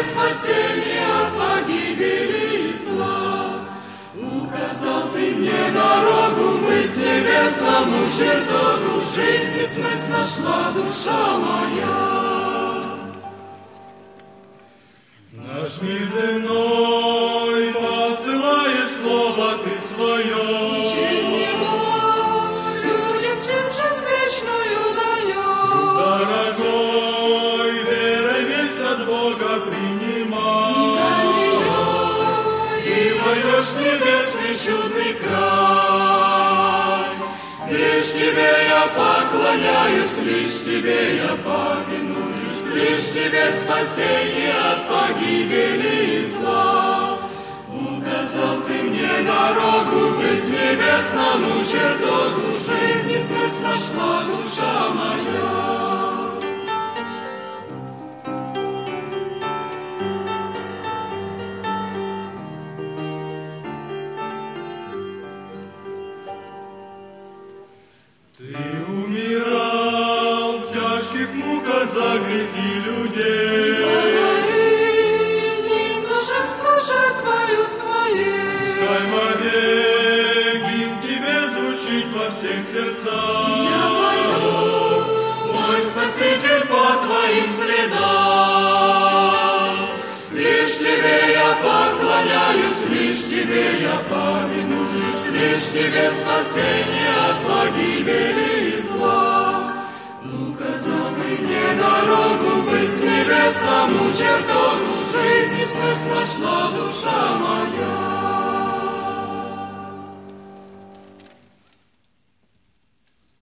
спасение от погибели и зла. Указал ты мне дорогу ввысь небесному чертогу, жизни смысл нашла душа моя. Наш мир земной посылаешь слово ты свое, И через него людям всем жизнь вечную даешь. дорогой, верой весть от Бога принимай, и войдешь в небесный чудный край. Лишь тебе я поклоняюсь, лишь тебе я повинуюсь, лишь тебе спасение от погибели и зла. Указал ты мне дорогу ввысь небесному чертогу, жизни смысл нашла душа моя. Ты умирал в тяжких муках за грехи людей. Благодари блаженство жертвою своей. Пускай вовек гимн тебе звучит во всех сердцах. Я пойду, мой Спаситель, по твоим следам. Лишь тебе я поклоняюсь, лишь тебе я повинуюсь, лишь тебе спасение от погибели и зла. Указал ты мне дорогу ввысь к небесному чертогу, жизни смысл нашла душа моя.